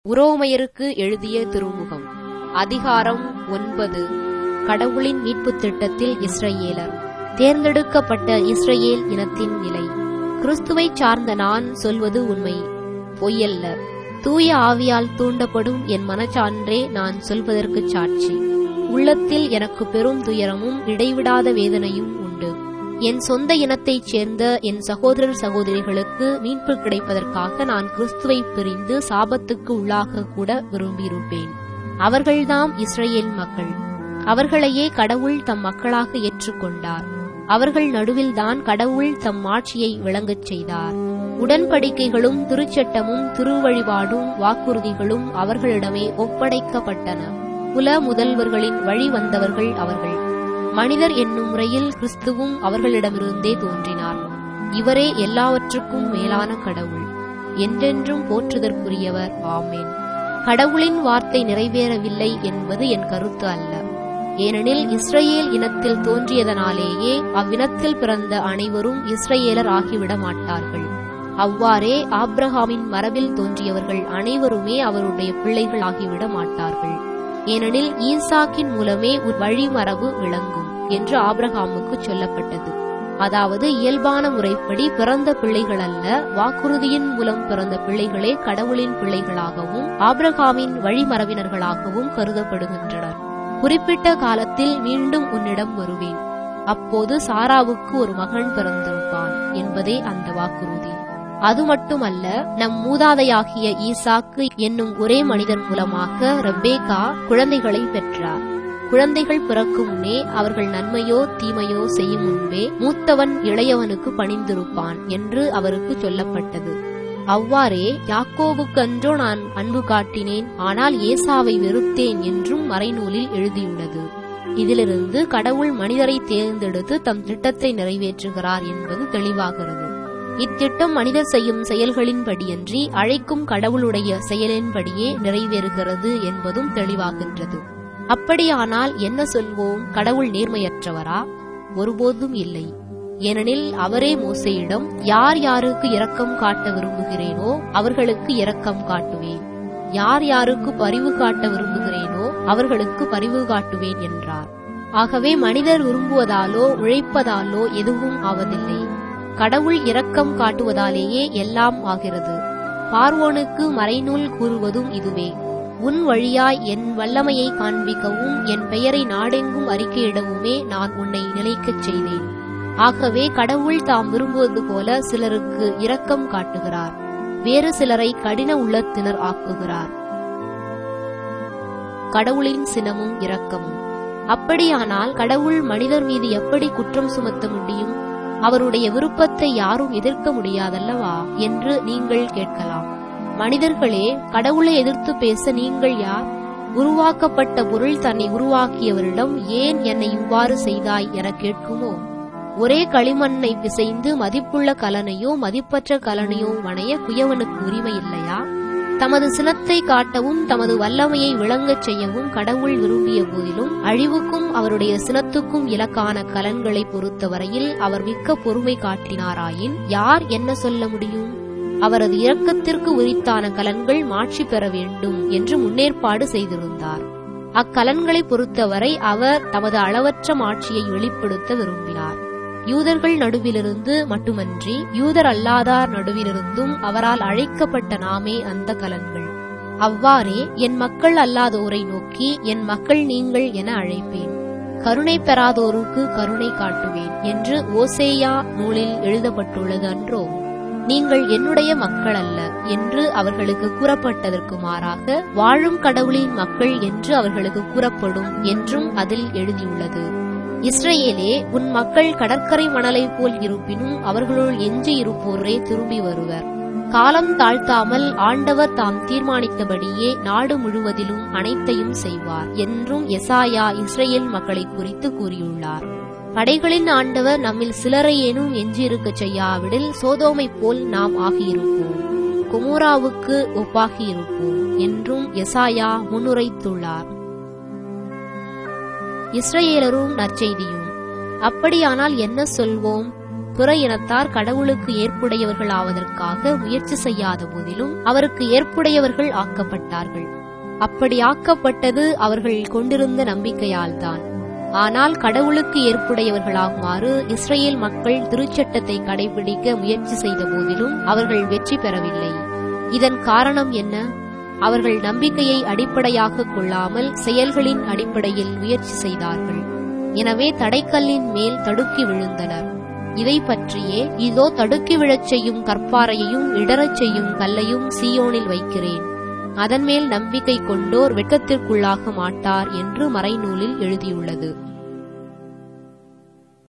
உரோமையருக்கு எழுதிய திருமுகம் அதிகாரம் 9. கடவுளின் மீட்புத் திட்டத்தில் இஸ்ரயேலர். தேர்ந்தெடுக்கப்பட்ட இஸ்ரயேல் இனத்தின் நிலை. கிறிஸ்துவைச் சார்ந்த நான் சொல்வது உண்மை, பொய்யல்ல. தூய ஆவியால் தூண்டப்படும் என் மனச்சான்றே நான் சொல்வதற்குச் சாட்சி. உள்ளத்தில் எனக்கு பெரும் துயரமும் இடைவிடாத வேதனையும் உண்டு. என் சொந்த இனத்தைச் சேர்ந்த என் சகோதரர் சகோதரிகளுக்கு மீட்பு கிடைப்பதற்காக நான் கிறிஸ்துவை பிரிந்து சாபத்துக்கு உள்ளாக கூட விரும்பியிருப்பேன். அவர்கள்தாம் இஸ்ரயேல் மக்கள். அவர்களையே கடவுள் தம் மக்களாக ஏற்றுக்கொண்டார். அவர்கள் நடுவில்தான் கடவுள் தம் ஆட்சியை விளங்கச் செய்தார். உடன்படிக்கைகளும் திருச்சட்டமும் திருவழிபாடும் வாக்குறுதிகளும் அவர்களிடமே ஒப்படைக்கப்பட்டன. குல முதல்வர்களின் வழி வந்தவர்கள் அவர்கள். மனிதர் என்னும் முறையில் கிறிஸ்துவும் அவர்களிடமிருந்தே தோன்றினார். இவரே எல்லாவற்றுக்கும் மேலான கடவுள், என்றென்றும் போற்றுதற்குரியவர். ஆமேன். கடவுளின் வார்த்தை நிறைவேறவில்லை என்பது என் கருத்து அல்ல. ஏனெனில் இஸ்ரயேல் இனத்தில் தோன்றியதனாலேயே அவ்வினத்தில் பிறந்த அனைவரும் இஸ்ரயேலர் ஆகிவிட மாட்டார்கள். அவ்வாறே ஆபிரகாமின் மரபில் தோன்றியவர்கள் அனைவருமே அவருடைய பிள்ளைகள் ஆகிவிட மாட்டார்கள். ஏனெனில் ஈசாக்கின் மூலமே ஒரு வழிமரபு விளங்கும் என்று ஆபிரகாமுக்கு சொல்லப்பட்டது. அதாவது இயல்பான முறைப்படி பிறந்த பிள்ளைகள் அல்ல, வாக்குறுதியின் மூலம் பிறந்த பிள்ளைகளே கடவுளின் பிள்ளைகளாகவும் ஆபிரகாமின் வழிமரபினர்களாகவும் கருதப்படுகின்றனர். குறிப்பிட்ட காலத்தில் மீண்டும் உன்னிடம் வருவேன், அப்போது சாராவுக்கு ஒரு மகன் பிறந்திருப்பான் என்பதே அந்த வாக்குறுதி. அது மட்டுமல்ல, நம் மூதாதையாகிய ஈசாக்கு என்னும் ஒரே மனிதர் மூலமாக ரெபேக்கா குழந்தைகளை பெற்றார். குழந்தைகள் பிறக்கும் முன்னே அவர்கள் நன்மையோ தீமையோ செய்யும் முன்பே மூத்தவன் இளையவனுக்கு பணிந்திருப்பான் என்று அவருக்கு சொல்லப்பட்டது. அவ்வாறே யாக்கோபுக்கன்றோ நான் அன்பு காட்டினேன், ஆனால் ஏசாவை வெறுத்தேன் என்றும் மறைநூலில் எழுதியுள்ளது. இதிலிருந்து கடவுள் மனிதரை தேர்ந்தெடுத்து தம் திட்டத்தை நிறைவேற்றுகிறார் என்பது தெளிவாகிறது. இத்திட்டம் மனிதர் செய்யும் செயல்களின்படியன்றி அழைக்கும் கடவுளுடைய செயலின்படியே நிறைவேறுகிறது என்பதும் தெளிவாகின்றது. அப்படியானால் என்ன சொல்வோம்? கடவுள் நேர்மையற்றவரா? ஒருபோதும் இல்லை. ஏனெனில் அவரே மோசேயிடம், யார் யாருக்கு இரக்கம் காட்ட விரும்புகிறேனோ அவர்களுக்கு இரக்கம் காட்டுவேன், யார் யாருக்கு பரிவு காட்ட விரும்புகிறேனோ அவர்களுக்கு பரிவு காட்டுவேன் என்றார். ஆகவே மனிதர் விரும்புவதாலோ உழைப்பதாலோ எதுவும் ஆவதில்லை. கடவுள் இரக்கம் காட்டுவதாலேயே எல்லாம் ஆகிறது. பார்வோனுக்கு மறைநூல் கூறுவதும் இதுவே. உன் வழியாய் என் வல்லமையை காண்பிக்கவும் என் பெயரை நாடெங்கும் அறிக்கையிடவுமே நான் உன்னை நிலைக்கச் செய்தேன். ஆகவே கடவுள் தாம் விரும்புவது போல சிலருக்கு இரக்கம் காட்டுகிறார், வேறு சிலரை கடின உள்ளத்தினர் ஆக்குகிறார். கடவுளின் சினமும் இரக்கமும். அப்படியானால் கடவுள் மனிதர் மீது எப்படி குற்றம் சுமத்த முடியும்? அவருடைய விருப்பத்தை யாரும் எதிர்க்க முடியாதல்லவா என்று நீங்கள் கேட்கலாம். மனிதர்களே, கடவுளை எதிர்த்து பேச நீங்கள் யார்? உருவாக்கப்பட்ட பொருள் தன்னை உருவாக்கியவரிடம் ஏன் என்னை இவ்வாறு செய்தாய் என கேட்குமோ? ஒரே களிமண்ணை பிசைந்து மதிப்புள்ள கலனையோ மதிப்பற்ற கலனையோ வணைய குயவனுக்கு உரிமை இல்லையா? தமது சினத்தை காட்டவும் தமது வல்லமையை விளங்கச் செய்யவும் கடவுள் விரும்பிய போதிலும் அழிவுக்கும் அவருடைய சினத்துக்கும் இலக்கான கலன்களை பொறுத்தவரையில் அவர் மிக்க பொறுமை காட்டினாராயின் யார் என்ன சொல்ல முடியும்? அவரது இரக்கத்திற்கு உரித்தான கலன்கள் மாட்சி பெற வேண்டும் என்று முன்னேற்பாடு செய்திருந்தார். அக்கலன்களை பொறுத்தவரை அவர் தமது அளவற்ற மாட்சியை வெளிப்படுத்த விரும்பினார். யூதர்கள் நடுவிலிருந்து மட்டுமன்றி யூதர் அல்லாதார் நடுவிலிருந்தும் அவரால் அழைக்கப்பட்ட நாமே அந்த கலன்கள். அவ்வாறே என் மக்கள் அல்லாதோரை நோக்கி என் மக்கள் நீங்கள் என அழைப்பேன், கருணை பெறாதோருக்கு கருணை காட்டுவேன் என்று ஓசேயா நூலில் எழுதப்பட்டுள்ளது அன்றோ? நீங்கள் என்னுடைய மக்கள் அல்ல என்று அவர்களுக்கு கூறப்பட்டதற்கு மாறாக வாழும் கடவுளின் மக்கள் என்று அவர்களுக்கு கூறப்படும் என்றும் அதில் எழுதியுள்ளது. இஸ்ரயேலே, உன் மக்கள் கடற்கரை மணலை போல் இருப்பினும் அவர்களுள் எஞ்சி இருப்போரே திரும்பி வருவர். காலம் தாழ்த்தாமல் ஆண்டவர் தாம் தீர்மானித்தபடியே நாடு முழுவதிலும் அனைத்தையும் செய்வார் என்றும் எசாயா இஸ்ரயேல் மக்களை குறித்து கூறியுள்ளார். படைகளின் ஆண்டவர் நம்மில் சிலரையேனும் எஞ்சியிருக்கச் செய்யாவிடில் சோதோமை போல் நாம் ஆகியிருப்போம், கொமோராவுக்கு ஒப்பாகியிருப்போம் என்றும் எசாயா முன்னுரைத்துள்ளார். இஸ்ரயேலரும் நற்செய்தியும். அப்படியானால் என்ன சொல்வோம்? பிற இனத்தார் கடவுளுக்கு ஏற்புடையவர்கள் ஆவதற்காக முயற்சி செய்யாத போதிலும் அவருக்கு ஏற்புடையவர்கள் ஆக்கப்பட்டார்கள். அப்படி ஆக்கப்பட்டது அவர்கள் கொண்டிருந்த நம்பிக்கையால்தான். ஆனால் கடவுளுக்கு ஏற்புடையவர்களாகுமாறு இஸ்ரேல் மக்கள் திருச்சட்டத்தை கடைபிடிக்க முயற்சி செய்த போதிலும் அவர்கள் வெற்றி பெறவில்லை. இதன் காரணம் என்ன? அவர்கள் நம்பிக்கையை அடிப்படையாக கொள்ளாமல் செயல்களின் அடிப்படையில் முயற்சி செய்தார்கள். எனவே தடைக்கல்லின் மேல் தடுக்கி விழுந்தனர். இதை பற்றியே, இதோ தடுக்கி விழச் செய்யும் கற்பாறையையும் இடறச் செய்யும் கல்லையும் சீயோனில் வைக்கிறேன், அதன் மேல் நம்பிக்கை கொண்டோர் வெட்கத்திற்குள்ளாக மாட்டார் என்று மறைநூலில் எழுதியுள்ளது.